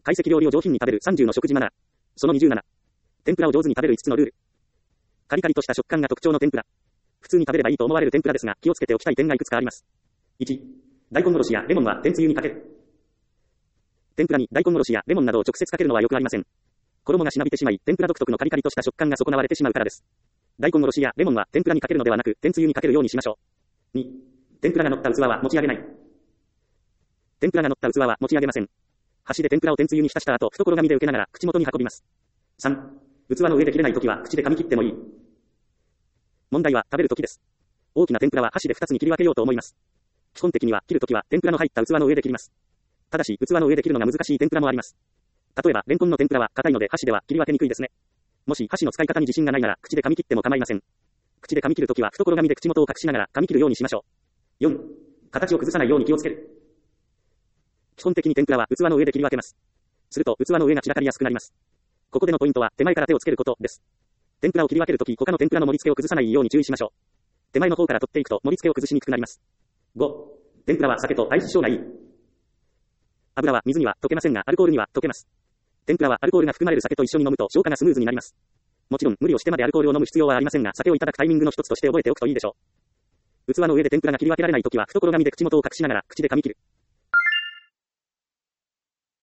懐石料理を上品に食べる30の食事マナー。その27。天ぷらを上手に食べる5つのルール。カリカリとした食感が特徴の天ぷら。普通に食べればいいと思われる天ぷらですが、気をつけておきたい点がいくつかあります。1、大根おろしやレモンは天つゆにかける。天ぷらに大根おろしやレモンなどを直接かけるのはよくありません。衣がしなびてしまい、天ぷら独特のカリカリとした食感が損なわれてしまうからです。大根おろしやレモンは天ぷらにかけるのではなく、天つゆにかけるようにしましょう。2、天ぷらが乗った器は持ち上げない。天ぷらが乗った器は持ち上げません。箸で天ぷらを天つゆに浸した後、懐紙で受けながら口元に運びます。3、器の上で切れないときは口で噛み切ってもいい。問題は食べるときです。大きな天ぷらは箸で2つに切り分けようと思います。基本的には切るときは天ぷらの入った器の上で切ります。ただし、器の上で切るのが難しい天ぷらもあります。例えば、レンコンの天ぷらは硬いので箸では切り分けにくいですね。もし箸の使い方に自信がないなら、口で噛み切っても構いません。口で噛み切るときは懐紙で口元を隠しながら噛み切るようにしましょう。4、形を崩さないように気をつける。基本的に天ぷらは器の上で切り分けます。すると、器の上が散らかりやすくなります。ここでのポイントは、手前から手をつけることです。天ぷらを切り分けるとき、他の天ぷらの盛り付けを崩さないように注意しましょう。手前の方から取っていくと盛り付けを崩しにくくなります。5、天ぷらは酒と相性がいい。油は水には溶けませんが、アルコールには溶けます。天ぷらはアルコールが含まれる酒と一緒に飲むと消化がスムーズになります。もちろん、無理をしてまでアルコールを飲む必要はありませんが、酒をいただくタイミングの一つとして覚えておくといいでしょう。器の上で天ぷらが切り分けられないときは、懐紙で口元を隠しながら口で噛み切る。